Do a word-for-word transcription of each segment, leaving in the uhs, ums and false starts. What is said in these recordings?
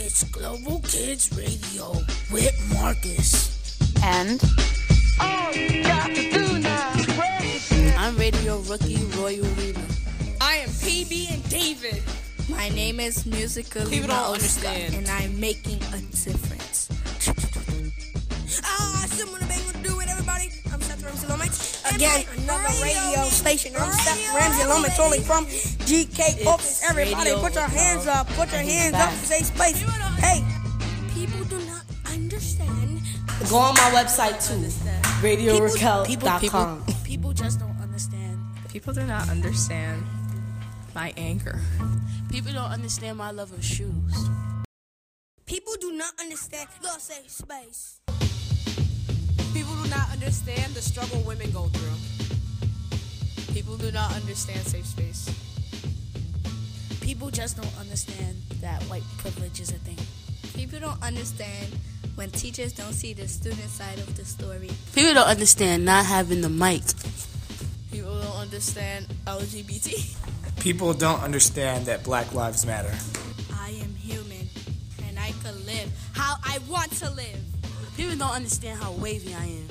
It's Global Kids Radio with Marcus. And I'm Radio Rookie Roy Arena. I am P B and David. My name is Musical People don't understand. and I'm making a difference. Ah, someone to bang with do it, everybody. I'm Seth Ramsey Lomax. Again, another radio station. I'm Seth Ramsey Lomax, calling from G K Office. Everybody, put your hands up. Put your hands up. Say space. Hey, people do not understand. Go on my website too, radio raquel dot com. People, people just don't understand. People do not understand my anger. People don't understand my love of shoes. People do not understand. Go say space. People do not understand the struggle women go through. People do not understand safe space. People just don't understand that white privilege is a thing. People don't understand when teachers don't see the student side of the story. People don't understand not having the mic. People don't understand L G B T. People don't understand that Black Lives Matter. I am human, and I can live how I want to live. People don't understand how wavy I am.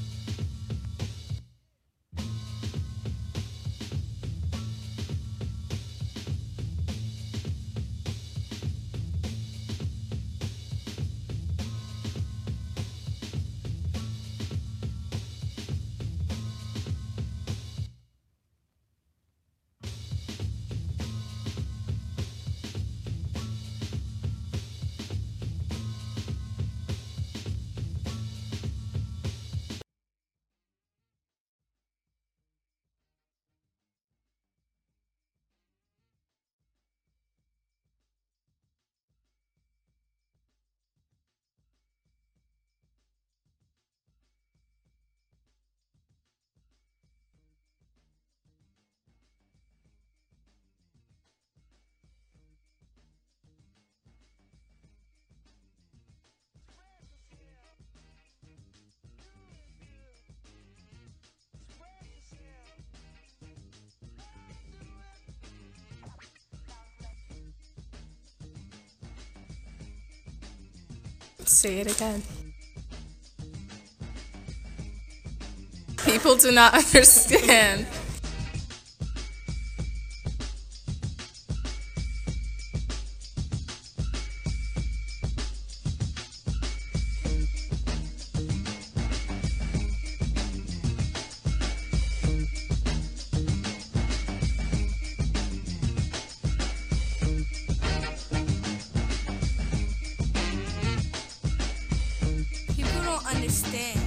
Say it again. People do not understand. People don't understand